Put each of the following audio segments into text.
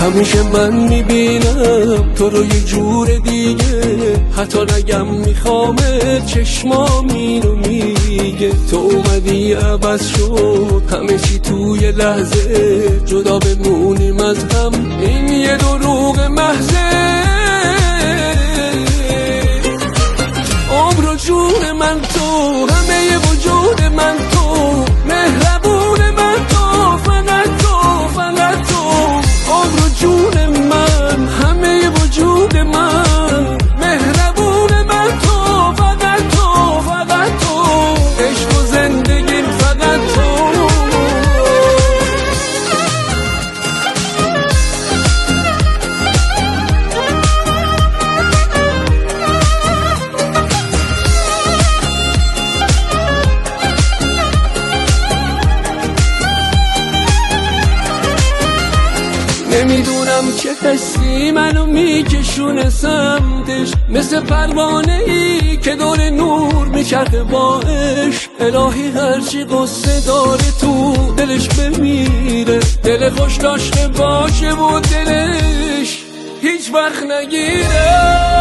همیشه من میبینم تو رو یه جور دیگه، حتی نگم میخوامت چشمام اینو میگه. تو اومدی عوض شد همه چی توی لحظه، جدا بمونیم از هم این یه دروغ محضه. عمر و جون من تو، همه وجود من تو، مهربون من تو، فقط تو، فقط تو. عمر و جون من، همه وجود من، مهربون من تو، فقط تو، فقط تو. عشق و زندگیم فقط تو. نمیدونم چه حسی منو میکشونه سمتش، مثل پروانه ای که دور نور میچرخه با عشق. الهی هرچی قصه داره تو دلش بمیره، دل خوش داشته باشه و دلش هیچ وقت نگیره.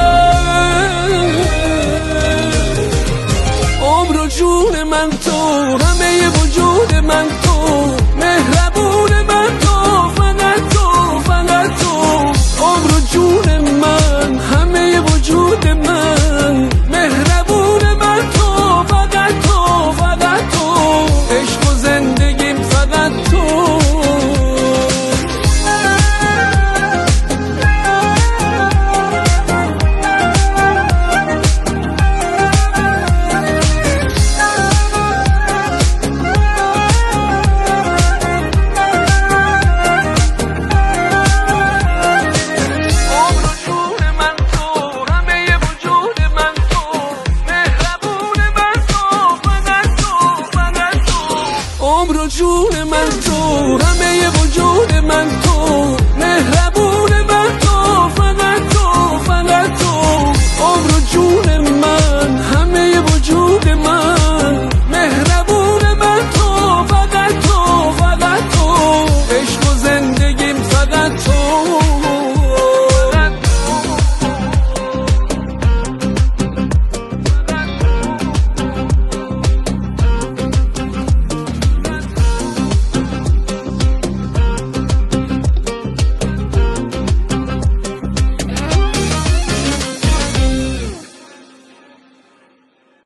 عمر و جون من تو، همه وجود من تو، مهربون من تو، فقط تو، فقط تو. عمر و جون من، همه وجود من، مهربون من تو، فقط تو، فقط تو. عشق و زندگیم فقط تو. عمر و جون من تو، همه وجود من تو، مهربون